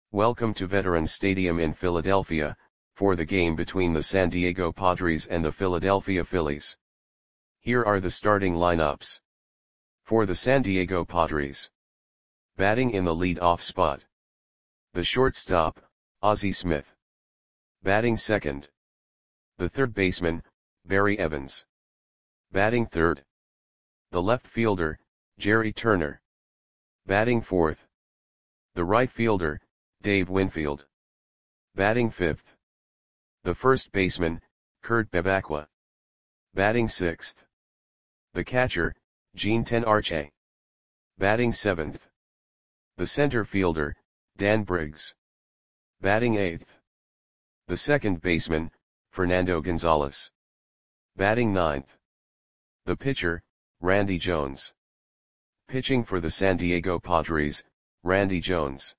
Welcome to Veterans Stadium in Philadelphia, for the game between the San Diego Padres and the Philadelphia Phillies. Here are the starting lineups. For the San Diego Padres. Batting in the lead-off spot. The shortstop, Ozzie Smith. Batting second. The third baseman, Barry Evans. Batting third. The left fielder, Jerry Turner. Batting fourth. The right fielder, Dave Winfield. Batting fifth. The first baseman, Kurt Bevacqua. Batting sixth. The catcher, Gene Tenarche. Batting seventh. The center fielder, Dan Briggs. Batting eighth. The second baseman, Fernando Gonzalez. Batting ninth. The pitcher, Randy Jones. Pitching for the San Diego Padres, Randy Jones.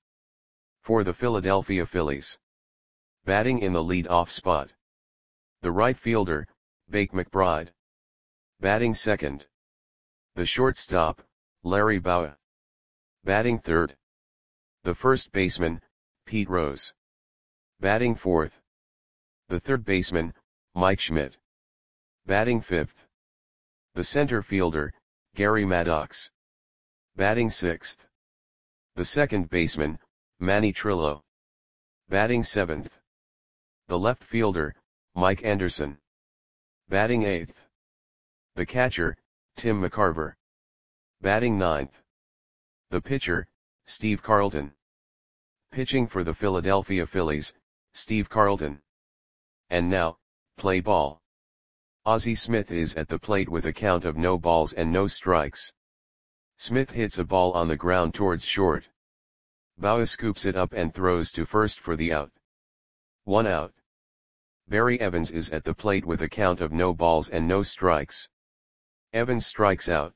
For the Philadelphia Phillies. Batting in the lead-off spot. The right fielder, Bake McBride. Batting second. The shortstop, Larry Bowa. Batting third. The first baseman, Pete Rose. Batting fourth. The third baseman, Mike Schmidt. Batting fifth. The center fielder, Gary Maddox. Batting sixth. The second baseman, Manny Trillo. Batting seventh. The left fielder, Mike Anderson. Batting eighth. The catcher, Tim McCarver. Batting ninth. The pitcher, Steve Carlton. Pitching for the Philadelphia Phillies, Steve Carlton. And now, play ball. Ozzie Smith is at the plate with a count of no balls and no strikes. Smith hits a ball on the ground towards short. Bowa scoops it up and throws to first for the out. 1 out. Barry Evans is at the plate with a count of no balls and no strikes. Evans strikes out.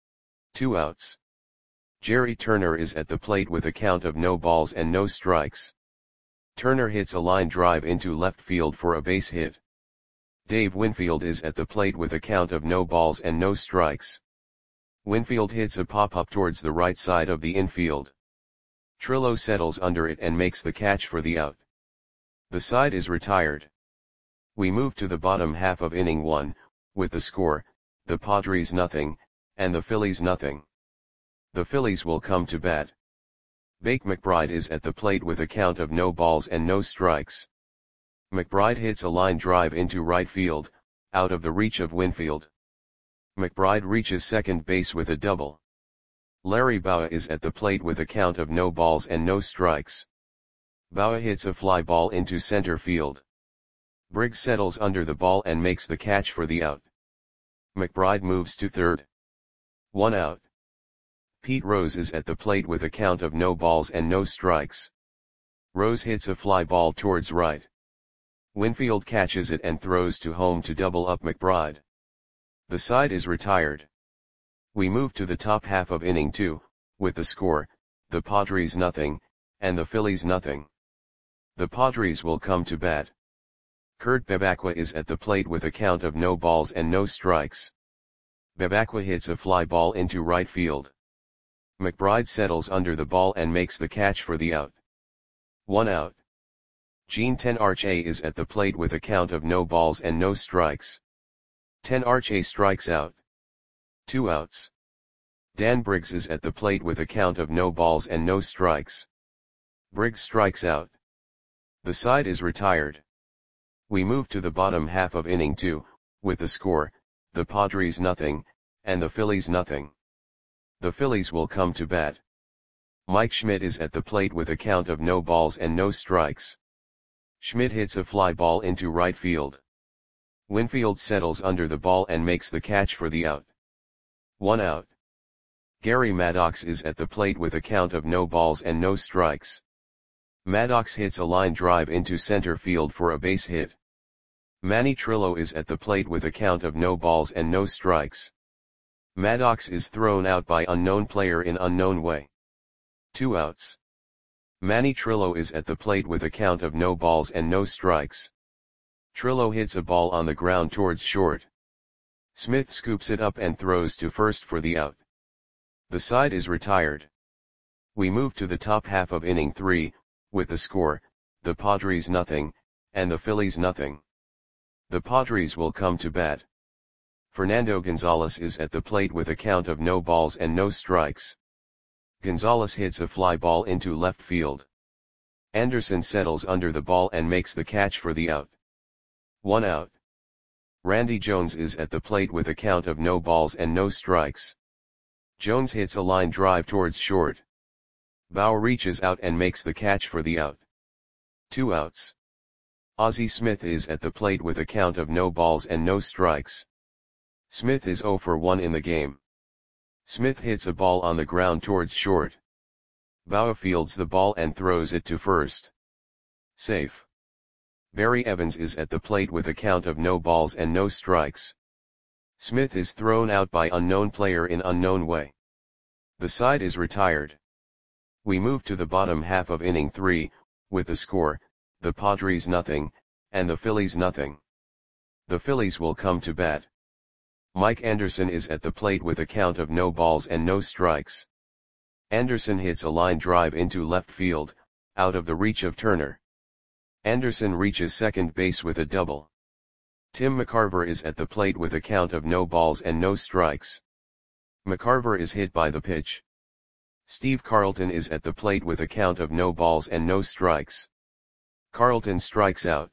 2 outs. Jerry Turner is at the plate with a count of no balls and no strikes. Turner hits a line drive into left field for a base hit. Dave Winfield is at the plate with a count of no balls and no strikes. Winfield hits a pop-up towards the right side of the infield. Trillo settles under it and makes the catch for the out. The side is retired. We move to the bottom half of inning 1, with the score, the Padres nothing, and the Phillies nothing. The Phillies will come to bat. Bake McBride is at the plate with a count of no balls and no strikes. McBride hits a line drive into right field, out of the reach of Winfield. McBride reaches second base with a double. Larry Bowa is at the plate with a count of no balls and no strikes. Bowa hits a fly ball into center field. Briggs settles under the ball and makes the catch for the out. McBride moves to third. 1 out. Pete Rose is at the plate with a count of no balls and no strikes. Rose hits a fly ball towards right. Winfield catches it and throws to home to double up McBride. The side is retired. We move to the top half of inning 2, with the score, the Padres nothing, and the Phillies nothing. The Padres will come to bat. Kurt Bevacqua is at the plate with a count of no balls and no strikes. Bevacqua hits a fly ball into right field. McBride settles under the ball and makes the catch for the out. 1 out. Gene Tenarche is at the plate with a count of no balls and no strikes. Tenarche strikes out. 2 outs. Dan Briggs is at the plate with a count of no balls and no strikes. Briggs strikes out. The side is retired. We move to the bottom half of inning 2, with the score, the Padres nothing, and the Phillies nothing. The Phillies will come to bat. Mike Schmidt is at the plate with a count of no balls and no strikes. Schmidt hits a fly ball into right field. Winfield settles under the ball and makes the catch for the out. 1 out. Gary Maddox is at the plate with a count of no balls and no strikes. Maddox hits a line drive into center field for a base hit. Manny Trillo is at the plate with a count of no balls and no strikes. Maddox is thrown out by unknown player in unknown way. 2 outs. Manny Trillo is at the plate with a count of no balls and no strikes. Trillo hits a ball on the ground towards short. Smith scoops it up and throws to first for the out. The side is retired. We move to the top half of inning 3, with the score, the Padres nothing, and the Phillies nothing. The Padres will come to bat. Fernando Gonzalez is at the plate with a count of no balls and no strikes. Gonzalez hits a fly ball into left field. Anderson settles under the ball and makes the catch for the out. 1 out. Randy Jones is at the plate with a count of no balls and no strikes. Jones hits a line drive towards short. Bauer reaches out and makes the catch for the out. 2 outs. Ozzie Smith is at the plate with a count of no balls and no strikes. Smith is 0 for 1 in the game. Smith hits a ball on the ground towards short. Bauer fields the ball and throws it to first. Safe. Barry Evans is at the plate with a count of no balls and no strikes. Smith is thrown out by unknown player in unknown way. The side is retired. We move to the bottom half of inning 3, with the score, the Padres nothing, and the Phillies nothing. The Phillies will come to bat. Mike Anderson is at the plate with a count of no balls and no strikes. Anderson hits a line drive into left field, out of the reach of Turner. Anderson reaches second base with a double. Tim McCarver is at the plate with a count of no balls and no strikes. McCarver is hit by the pitch. Steve Carlton is at the plate with a count of no balls and no strikes. Carlton strikes out.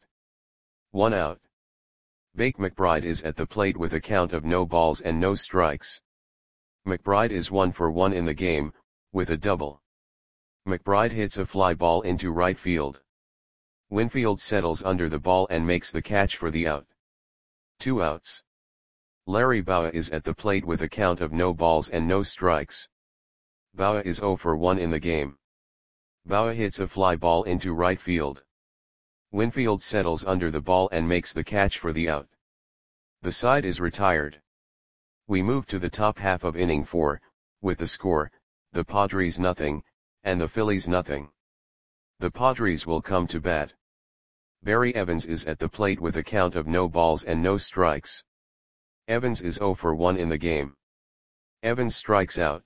1 out. Bake McBride is at the plate with a count of no balls and no strikes. McBride is 1 for 1 in the game, with a double. McBride hits a fly ball into right field. Winfield settles under the ball and makes the catch for the out. 2 outs. Larry Bowa is at the plate with a count of no balls and no strikes. Bowa is 0 for 1 in the game. Bowa hits a fly ball into right field. Winfield settles under the ball and makes the catch for the out. The side is retired. We move to the top half of inning 4, with the score, the Padres nothing, and the Phillies nothing. The Padres will come to bat. Barry Evans is at the plate with a count of no balls and no strikes. Evans is 0 for 1 in the game. Evans strikes out.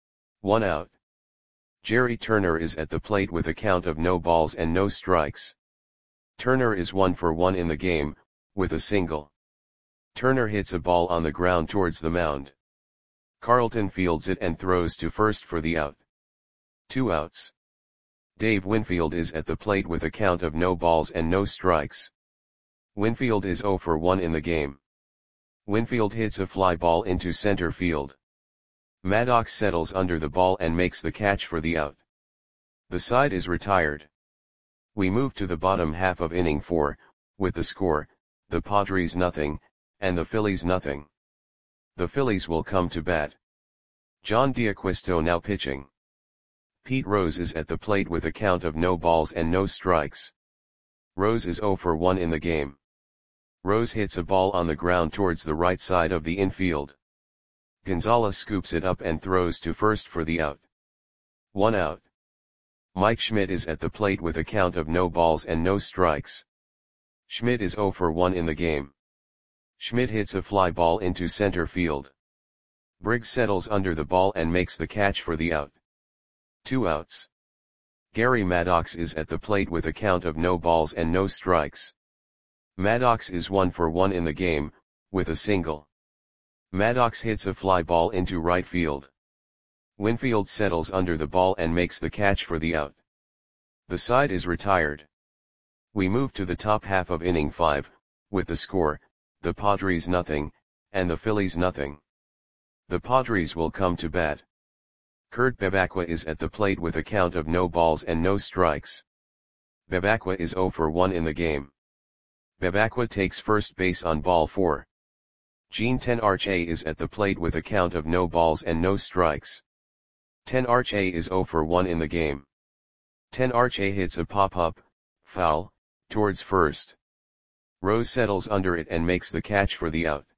1 out. Jerry Turner is at the plate with a count of no balls and no strikes. Turner is 1 for 1 in the game, with a single. Turner hits a ball on the ground towards the mound. Carlton fields it and throws to first for the out. 2 outs. Dave Winfield is at the plate with a count of no balls and no strikes. Winfield is 0 for 1 in the game. Winfield hits a fly ball into center field. Maddox settles under the ball and makes the catch for the out. The side is retired. We move to the bottom half of inning 4, with the score, the Padres nothing, and the Phillies nothing. The Phillies will come to bat. John D'Acquisto now pitching. Pete Rose is at the plate with a count of no balls and no strikes. Rose is 0 for 1 in the game. Rose hits a ball on the ground towards the right side of the infield. Gonzalez scoops it up and throws to first for the out. 1 out. Mike Schmidt is at the plate with a count of no balls and no strikes. Schmidt is 0 for 1 in the game. Schmidt hits a fly ball into center field. Briggs settles under the ball and makes the catch for the out. 2 outs. Gary Maddox is at the plate with a count of no balls and no strikes. Maddox is 1 for 1 in the game, with a single. Maddox hits a fly ball into right field. Winfield settles under the ball and makes the catch for the out. The side is retired. We move to the top half of inning 5, with the score, the Padres nothing, and the Phillies nothing. The Padres will come to bat. Kurt Bevacqua is at the plate with a count of no balls and no strikes. Bevacqua is 0 for 1 in the game. Bevacqua takes first base on ball 4. Gene Tenarche is at the plate with a count of no balls and no strikes. Tenarche is 0 for 1 in the game. Tenarche hits a pop-up, foul, towards first. Rose settles under it and makes the catch for the out.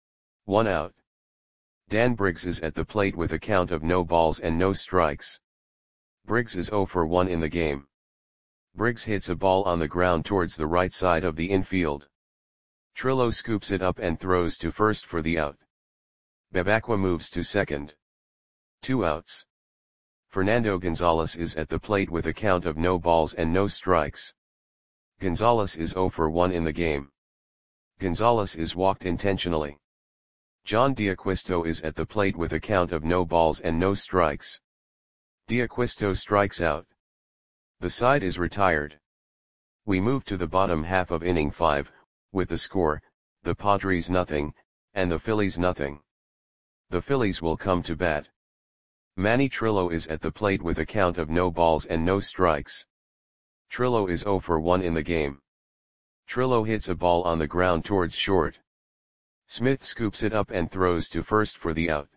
1 out. Dan Briggs is at the plate with a count of no balls and no strikes. Briggs is 0 for 1 in the game. Briggs hits a ball on the ground towards the right side of the infield. Trillo scoops it up and throws to first for the out. Bevacqua moves to second. 2 outs. Fernando Gonzalez is at the plate with a count of no balls and no strikes. Gonzalez is 0 for 1 in the game. Gonzalez is walked intentionally. John D'Acquisto is at the plate with a count of no balls and no strikes. D'Acquisto strikes out. The side is retired. We move to the bottom half of inning 5, with the score, the Padres nothing, and the Phillies nothing. The Phillies will come to bat. Manny Trillo is at the plate with a count of no balls and no strikes. Trillo is 0 for 1 in the game. Trillo hits a ball on the ground towards short. Smith scoops it up and throws to first for the out.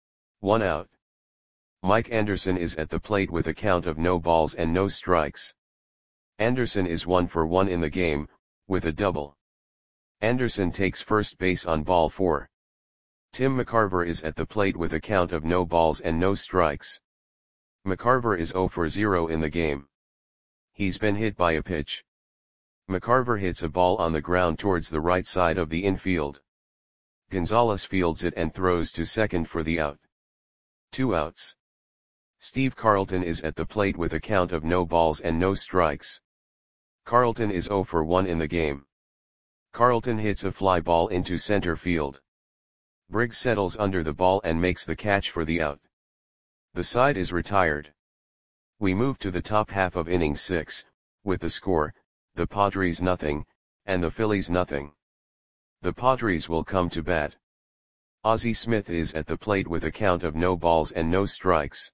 1 out. Mike Anderson is at the plate with a count of no balls and no strikes. Anderson is 1 for 1 in the game, with a double. Anderson takes first base on ball 4. Tim McCarver is at the plate with a count of no balls and no strikes. McCarver is 0 for 0 in the game. He's been hit by a pitch. McCarver hits a ball on the ground towards the right side of the infield. Gonzalez fields it and throws to second for the out. 2 outs. Steve Carlton is at the plate with a count of no balls and no strikes. Carlton is 0 for 1 in the game. Carlton hits a fly ball into center field. Briggs settles under the ball and makes the catch for the out. The side is retired. We move to the top half of inning 6, with the score, the Padres nothing, and the Phillies nothing. The Padres will come to bat. Ozzie Smith is at the plate with a count of no balls and no strikes.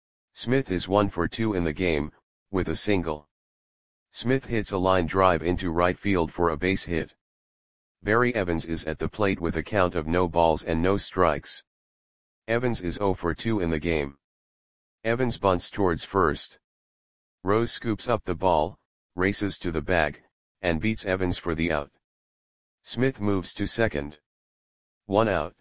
Smith is 1 for 2 in the game, with a single. Smith hits a line drive into right field for a base hit. Barry Evans is at the plate with a count of no balls and no strikes. Evans is 0 for 2 in the game. Evans bunts towards first. Rose scoops up the ball, races to the bag, and beats Evans for the out. Smith moves to second. 1 out.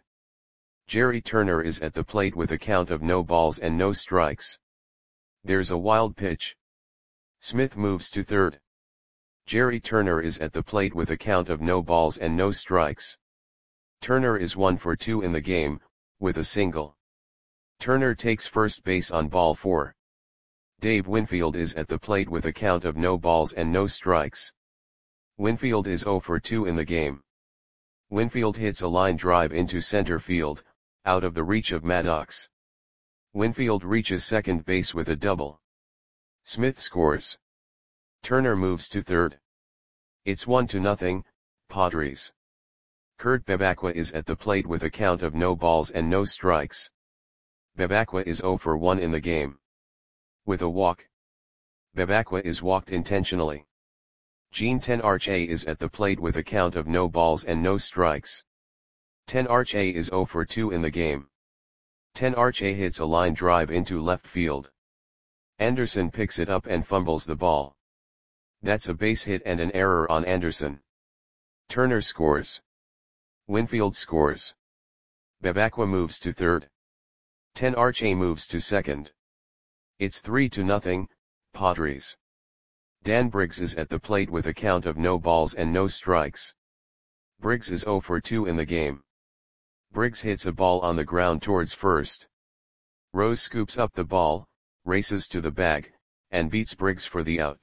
Jerry Turner is at the plate with a count of no balls and no strikes. There's a wild pitch. Smith moves to third. Jerry Turner is at the plate with a count of no balls and no strikes. Turner is 1 for 2 in the game, with a single. Turner takes first base on ball 4. Dave Winfield is at the plate with a count of no balls and no strikes. Winfield is 0 for 2 in the game. Winfield hits a line drive into center field, out of the reach of Maddox. Winfield reaches second base with a double. Smith scores. Turner moves to third. It's 1-0, Padres. Kurt Bevacqua is at the plate with a count of no balls and no strikes. Bevacqua is 0 for 1 in the game. With a walk. Bevacqua is walked intentionally. Gene Tenarche is at the plate with a count of no balls and no strikes. Tenarche is 0 for 2 in the game. Tenarche hits a line drive into left field. Anderson picks it up and fumbles the ball. That's a base hit and an error on Anderson. Turner scores. Winfield scores. Bevacqua moves to third. Tenarche moves to second. It's 3-0, Padres. Dan Briggs is at the plate with a count of no balls and no strikes. Briggs is 0 for 2 in the game. Briggs hits a ball on the ground towards first. Rose scoops up the ball, races to the bag, and beats Briggs for the out.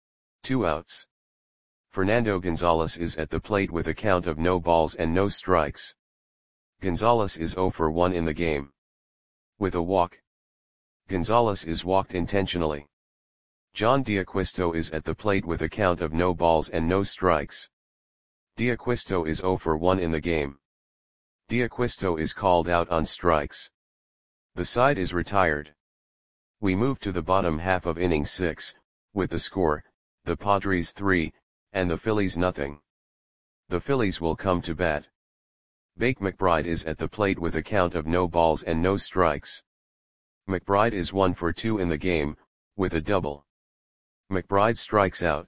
2 outs. Fernando Gonzalez is at the plate with a count of no balls and no strikes. Gonzalez is 0 for 1 in the game. With a walk. Gonzalez is walked intentionally. John D'Acquisto is at the plate with a count of no balls and no strikes. D'Acquisto is 0 for 1 in the game. D'Acquisto is called out on strikes. The side is retired. We move to the bottom half of inning 6, with the score, the Padres 3, and the Phillies nothing. The Phillies will come to bat. Bake McBride is at the plate with a count of no balls and no strikes. McBride is 1 for 2 in the game, with a double. McBride strikes out.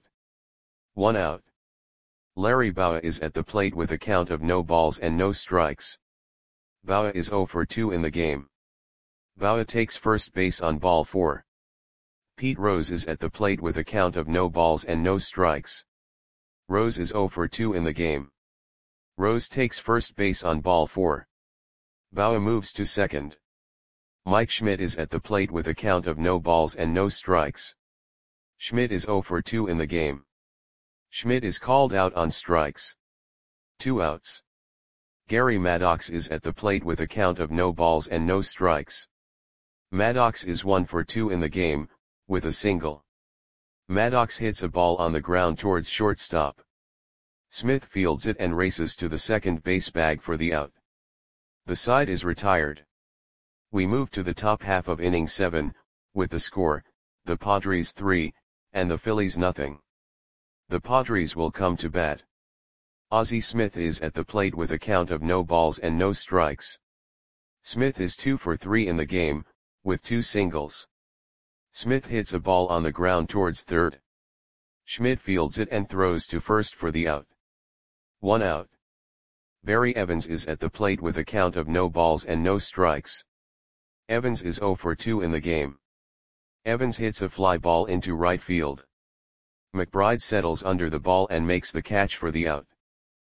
1 out. Larry Bowa is at the plate with a count of no balls and no strikes. Bowa is 0 for 2 in the game. Bowa takes first base on ball 4. Pete Rose is at the plate with a count of no balls and no strikes. Rose is 0 for 2 in the game. Rose takes first base on ball 4. Bowa moves to second. Mike Schmidt is at the plate with a count of no balls and no strikes. Schmidt is 0 for 2 in the game. Schmidt is called out on strikes. 2 outs. Gary Maddox is at the plate with a count of no balls and no strikes. Maddox is 1 for 2 in the game, with a single. Maddox hits a ball on the ground towards shortstop. Smith fields it and races to the second base bag for the out. The side is retired. We move to the top half of inning 7, with the score, the Padres 3, and the Phillies nothing. The Padres will come to bat. Ozzie Smith is at the plate with a count of no balls and no strikes. Smith is 2 for 3 in the game, with 2 singles. Smith hits a ball on the ground towards third. Schmidt fields it and throws to first for the out. 1 out. Barry Evans is at the plate with a count of no balls and no strikes. Evans is 0 for 2 in the game. Evans hits a fly ball into right field. McBride settles under the ball and makes the catch for the out.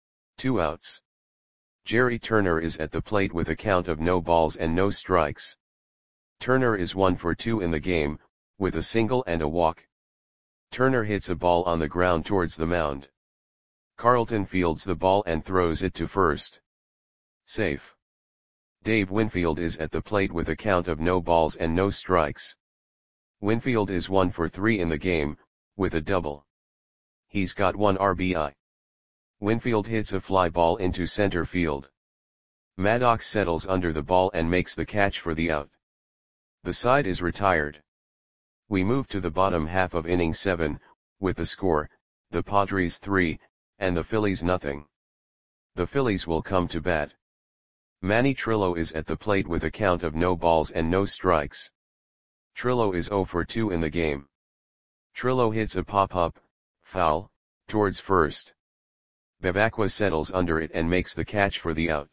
2 outs. Jerry Turner is at the plate with a count of no balls and no strikes. Turner is 1 for 2 in the game, with a single and a walk. Turner hits a ball on the ground towards the mound. Carlton fields the ball and throws it to first. Safe. Dave Winfield is at the plate with a count of no balls and no strikes. Winfield is 1 for 3 in the game, with a double. He's got 1 RBI. Winfield hits a fly ball into center field. Maddox settles under the ball and makes the catch for the out. The side is retired. We move to the bottom half of inning 7, with the score, the Padres 3, and the Phillies nothing. The Phillies will come to bat. Manny Trillo is at the plate with a count of no balls and no strikes. Trillo is 0 for 2 in the game. Trillo hits a pop-up, foul, towards first. Bevacqua settles under it and makes the catch for the out.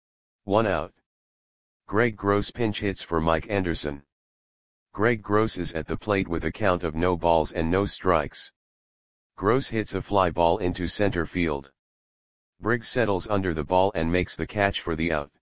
1 out. Greg Gross pinch hits for Mike Anderson. Greg Gross is at the plate with a count of no balls and no strikes. Gross hits a fly ball into center field. Briggs settles under the ball and makes the catch for the out.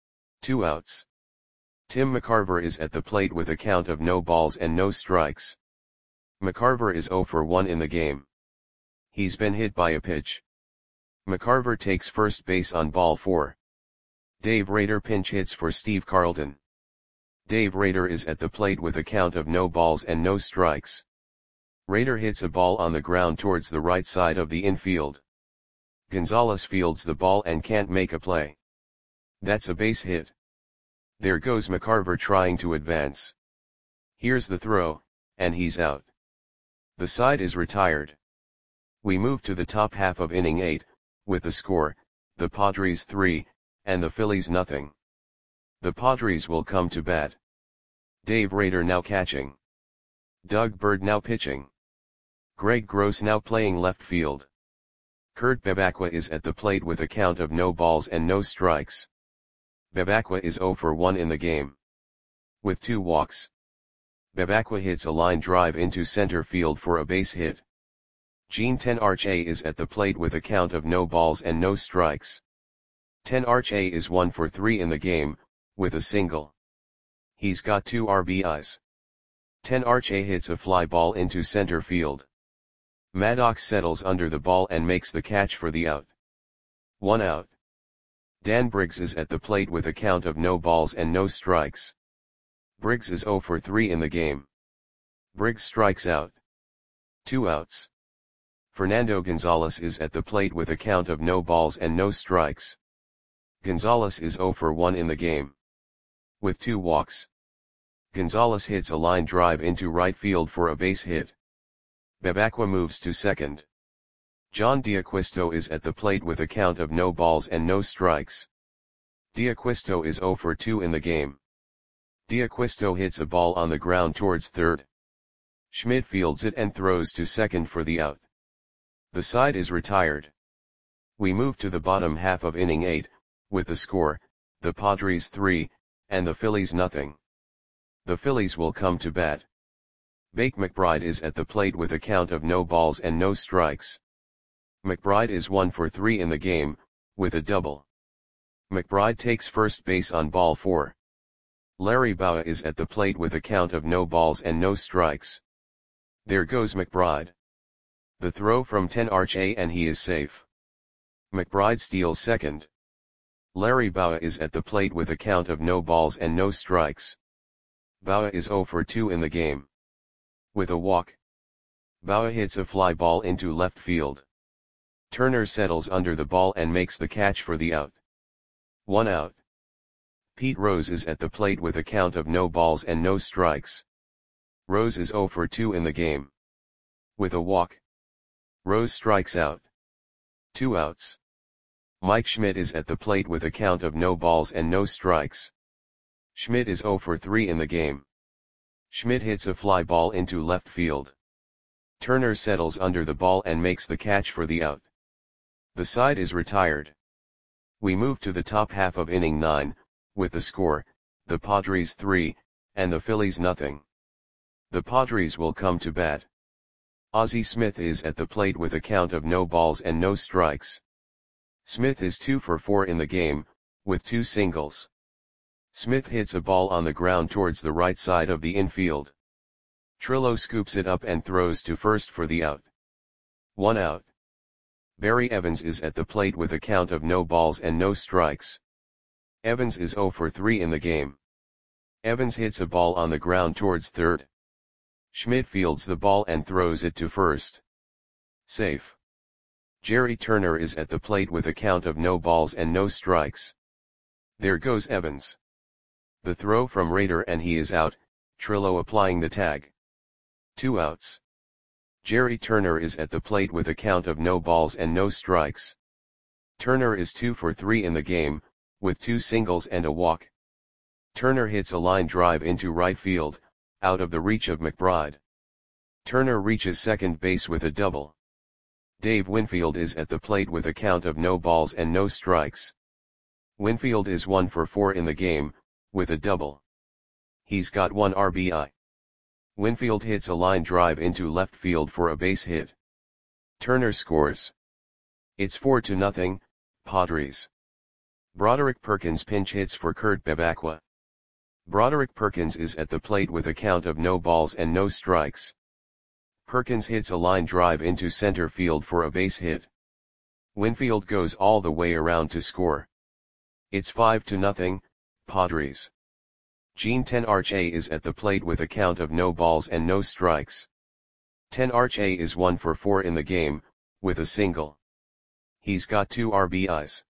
2 outs. Tim McCarver is at the plate with a count of no balls and no strikes. McCarver is 0 for 1 in the game. He's been hit by a pitch. McCarver takes first base on ball 4. Dave Rader pinch hits for Steve Carlton. Dave Rader is at the plate with a count of no balls and no strikes. Rader hits a ball on the ground towards the right side of the infield. Gonzalez fields the ball and can't make a play. That's a base hit. There goes McCarver trying to advance. Here's the throw, and he's out. The side is retired. We move to the top half of inning 8, with the score, the Padres 3, and the Phillies nothing. The Padres will come to bat. Dave Rader now catching. Doug Bird now pitching. Greg Gross now playing left field. Kurt Bevacqua is at the plate with a count of no balls and no strikes. Bevacqua is 0 for 1 in the game. With 2 walks. Bevacqua hits a line drive into center field for a base hit. Gene Tenarche is at the plate with a count of no balls and no strikes. Tenarche is 1 for 3 in the game, with a single. He's got 2 RBIs. Tenarche hits a fly ball into center field. Maddox settles under the ball and makes the catch for the out. 1 out. Dan Briggs is at the plate with a count of no balls and no strikes. Briggs is 0 for 3 in the game. Briggs strikes out. 2 outs. Fernando Gonzalez is at the plate with a count of no balls and no strikes. Gonzalez is 0 for 1 in the game. With 2 walks. Gonzalez hits a line drive into right field for a base hit. Bevacqua moves to second. John D'Acquisto is at the plate with a count of no balls and no strikes. D'Acquisto is 0 for 2 in the game. D'Acquisto hits a ball on the ground towards third. Schmidt fields it and throws to second for the out. The side is retired. We move to the bottom half of inning 8, with the score, the Padres 3, and the Phillies nothing. The Phillies will come to bat. Bake McBride is at the plate with a count of no balls and no strikes. McBride is 1 for 3 in the game, with a double. McBride takes first base on ball 4. Larry Bowa is at the plate with a count of no balls and no strikes. There goes McBride. The throw from 10 RHA and he is safe. McBride steals second. Larry Bowa is at the plate with a count of no balls and no strikes. Bowa is 0 for 2 in the game. With a walk, Bowa hits a fly ball into left field. Turner settles under the ball and makes the catch for the out. 1 out. Pete Rose is at the plate with a count of no balls and no strikes. Rose is 0 for 2 in the game. With a walk, Rose strikes out. 2 outs. Mike Schmidt is at the plate with a count of no balls and no strikes. Schmidt is 0 for 3 in the game. Schmidt hits a fly ball into left field. Turner settles under the ball and makes the catch for the out. The side is retired. We move to the top half of inning 9, with the score, the Padres 3, and the Phillies nothing. The Padres will come to bat. Ozzie Smith is at the plate with a count of no balls and no strikes. Smith is 2 for 4 in the game, with 2 singles. Smith hits a ball on the ground towards the right side of the infield. Trillo scoops it up and throws to first for the out. 1 out. Barry Evans is at the plate with a count of no balls and no strikes. Evans is 0 for 3 in the game. Evans hits a ball on the ground towards third. Schmidt fields the ball and throws it to first. Safe. Jerry Turner is at the plate with a count of no balls and no strikes. There goes Evans. The throw from Rader and he is out, Trillo applying the tag. 2 outs. Jerry Turner is at the plate with a count of no balls and no strikes. Turner is 2 for 3 in the game, with 2 singles and a walk. Turner hits a line drive into right field, out of the reach of McBride. Turner reaches second base with a double. Dave Winfield is at the plate with a count of no balls and no strikes. Winfield is 1 for 4 in the game, with a double. He's got 1 RBI. Winfield hits a line drive into left field for a base hit. Turner scores. It's 4-0, Padres. Broderick Perkins pinch hits for Kurt Bevacqua. Broderick Perkins is at the plate with a count of no balls and no strikes. Perkins hits a line drive into center field for a base hit. Winfield goes all the way around to score. It's 5-0, Padres. Gene 10 RHA is at the plate with a count of no balls and no strikes. 10 RHA is 1 for 4 in the game, with a single. He's got 2 RBIs.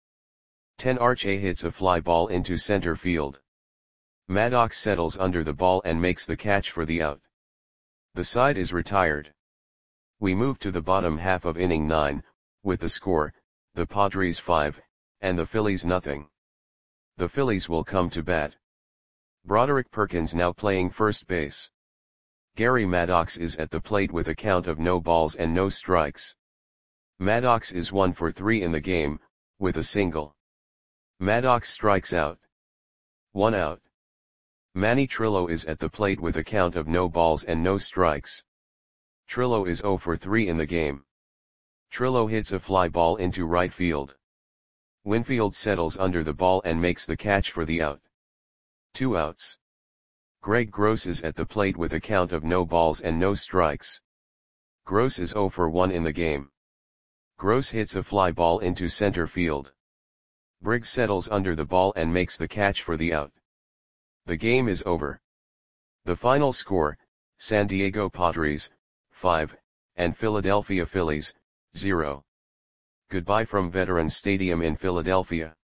10 RHA hits a fly ball into center field. Maddox settles under the ball and makes the catch for the out. The side is retired. We move to the bottom half of inning 9, with the score, the Padres 5, and the Phillies nothing. The Phillies will come to bat. Broderick Perkins now playing first base. Gary Maddox is at the plate with a count of no balls and no strikes. Maddox is 1 for 3 in the game, with a single. Maddox strikes out. 1 out. Manny Trillo is at the plate with a count of no balls and no strikes. Trillo is 0 for 3 in the game. Trillo hits a fly ball into right field. Winfield settles under the ball and makes the catch for the out. 2 outs. Greg Gross is at the plate with a count of no balls and no strikes. Gross is 0 for 1 in the game. Gross hits a fly ball into center field. Briggs settles under the ball and makes the catch for the out. The game is over. The final score, San Diego Padres, 5, and Philadelphia Phillies, 0. Goodbye from Veterans Stadium in Philadelphia.